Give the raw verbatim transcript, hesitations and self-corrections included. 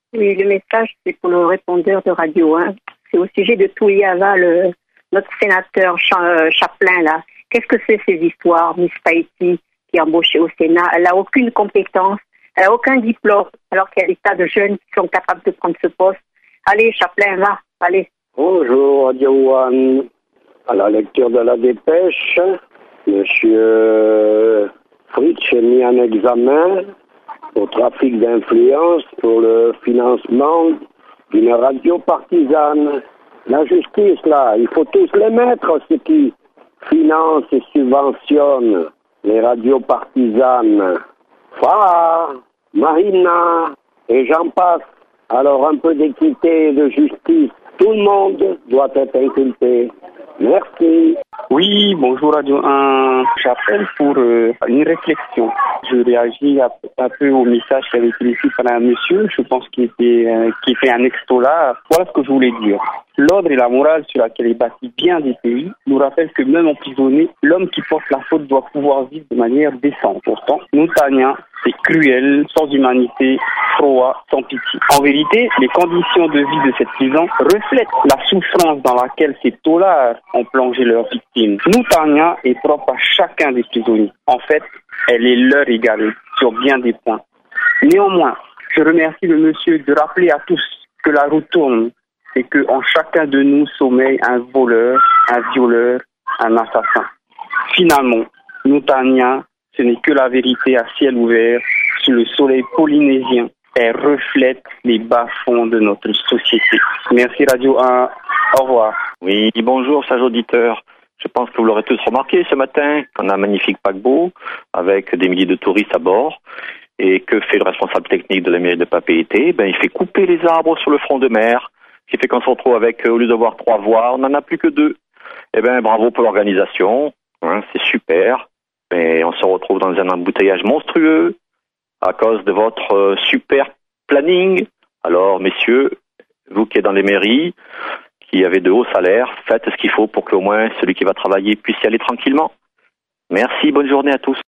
Oui, le message, c'est pour le répondeur de Radio un. C'est au sujet de Touliava, le, notre sénateur Chaplin, là. Qu'est-ce que c'est ces histoires, Miss Tahiti, qui est embauchée au Sénat? Elle n'a aucune compétence, elle n'a aucun diplôme, alors qu'il y a des tas de jeunes qui sont capables de prendre ce poste. Allez, Chaplin, va, allez. Bonjour, Radio One. À la lecture de la dépêche, Monsieur Fritsch est mis en examen au trafic d'influence pour le financement d'une radio partisane. La justice, là, il faut tous les mettre, ceux qui financent et subventionnent les radios partisanes. Farah, Marina, et j'en passe. Alors un peu d'équité et de justice. Tout le monde doit être inculpé. Merci. Oui, bonjour Radio un. J'appelle pour euh, une réflexion. Je réagis à, un peu au message qui avait été laissé par un monsieur, je pense qu'il était, euh, qui fait un exto là. Voilà ce que je voulais dire. L'ordre et la morale sur laquelle est bâti bien des pays nous rappellent que même emprisonné, l'homme qui porte la faute doit pouvoir vivre de manière décente. Pourtant, Montagna, c'est cruel, sans humanité, froid, sans pitié. En vérité, les conditions de vie de cette prison reflètent la souffrance dans laquelle ces taulards ont plongé leurs victimes. Montagna est propre à chacun des prisonniers. En fait, elle est leur égale sur bien des points. Néanmoins, je remercie le monsieur de rappeler à tous que la roue tourne et que en chacun de nous sommeille un voleur, un violeur, un assassin. Finalement, Montagna, ce n'est que la vérité à ciel ouvert sous le soleil polynésien. Elle reflète les bas-fonds de notre société. Merci Radio un. Au revoir. Oui, bonjour, chers auditeurs. Je pense que vous l'aurez tous remarqué ce matin qu'on a un magnifique paquebot avec des milliers de touristes à bord. Et que fait le responsable technique de la mairie de Papeete? Ben, il fait couper les arbres sur le front de mer. Ce qui fait qu'on se retrouve avec, au lieu d'avoir trois voies, on n'en a plus que deux. Eh ben, bravo pour l'organisation. Hein, c'est super. Mais on se retrouve dans un embouteillage monstrueux à cause de votre euh, super planning. Alors, messieurs, vous qui êtes dans les mairies, qui avez de hauts salaires, faites ce qu'il faut pour qu'au moins celui qui va travailler puisse y aller tranquillement. Merci, bonne journée à tous.